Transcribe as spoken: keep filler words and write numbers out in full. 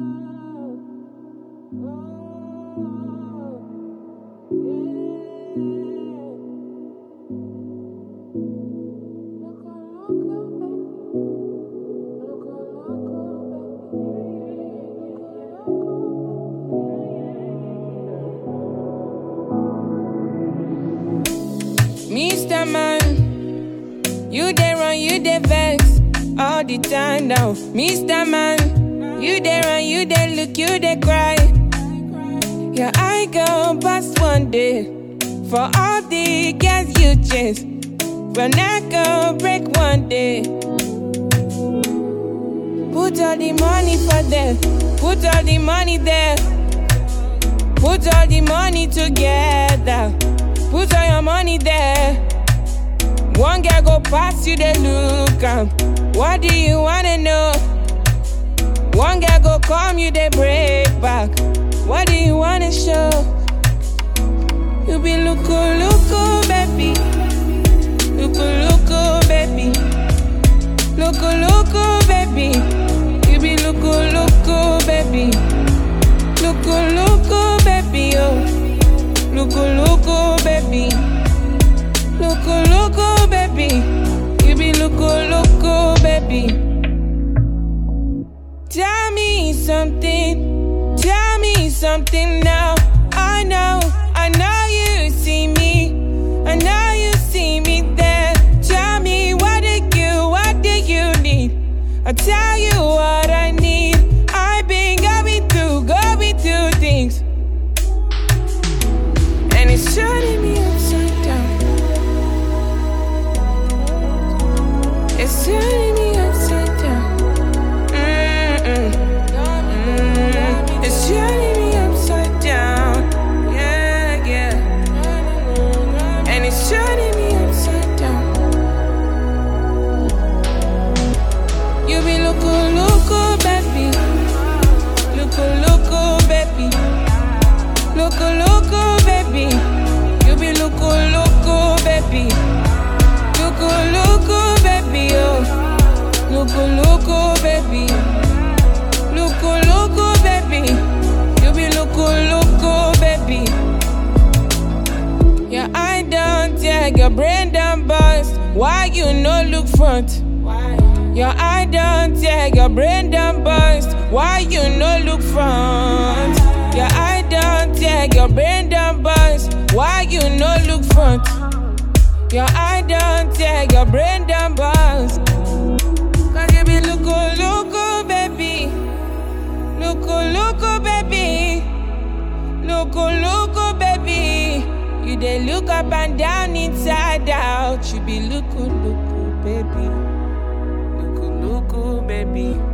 Mister Man, you dey run, you dey vex all the time now. Mister Man, you dey run, you dey look, you dey cry. Your eye go bust one day for all the girls you chase. Your neck go break one day. Put all the money for them, put all the money there. Put all the money together, put all your money there. One girl go past you, they look am. What do you wanna know? One girl go come, you they break back. What do you wanna show? You be looku looku baby, looku looku baby, looku looku baby. You be looku looku baby, looku looku baby oh, looku looku baby, looku looku baby. You be looku looku baby. Tell me something, tell me something now. I know, I know you see me, I know you see me there. Tell me what do you, what do you need? I'll tell you what I need. I've been going through, going through things, and it's turning me upside down. It's turning me upside down. Mm-mm. Mm-mm. It's turning me upside down. Yeah, yeah. And it's turning me upside down. You be looku looku baby, looku looku baby, looku looku baby. You be looku looku baby, looku looku baby oh, looku looku baby, looku looku baby. You be looku looku baby. Your eye down tag, your brain down bust. Why you no look front? Your eye down tag, your brain down bust. Why you no look front? Your eye down tag, your brain down bust. Why you no look front? Your eye down tag, your brain down bust. Cause you be looku looku baby, looku looku baby, looku looku baby. You dey look up and down, inside out. You be looku looku baby, looku looku baby.